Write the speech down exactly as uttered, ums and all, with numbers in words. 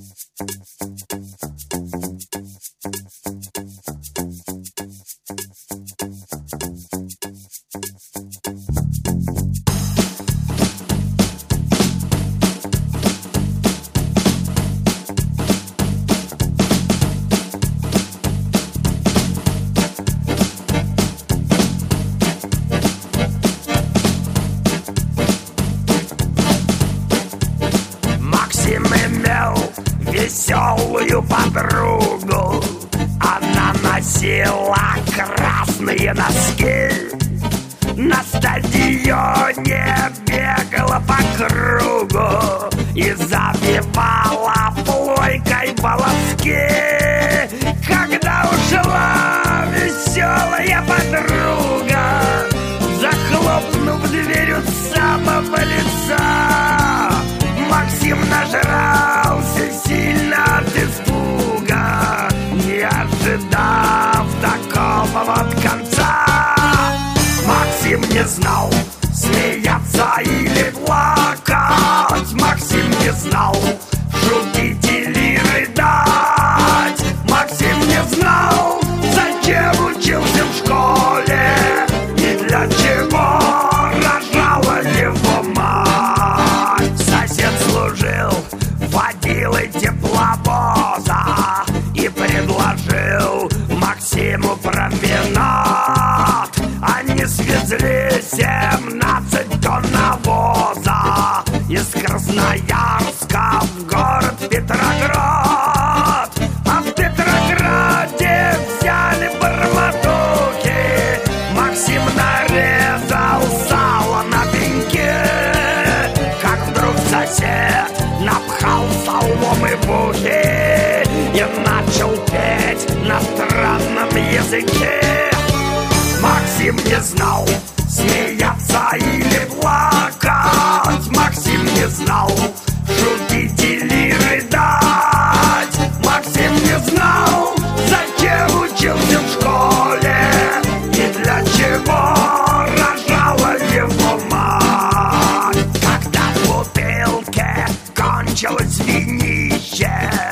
Веселую подругу, она носила красные носки, на стадионе бегала по кругу и забивала плойкой волоски. Когда ушла веселая подруга, захлопнув дверь у самого лица, Максим нажрался сильно от испуга, не ожидав такого вот конца. Максим не знал, смеяться или плакать. Максим не знал, шутить или рыдать. Максим не знал, зачем учился в школе и для чего рожала его мать. Сосед служил водилой тепловоза и предложил Максиму променад. Они свезли семнадцать тонн навоза из Красноярска в город Петроград. А в Петрограде взяли барматуки. Максим нарезал сало на пеньке, как вдруг сосед напхал соломы в ухи и начал петь на странном языке. Максим не знал, смеяться или плакать. Максим не знал, шутить или рыдать. Максим не знал, зачем учился в школе и для чего рожала его мать. Когда в бутылке кончилось винище,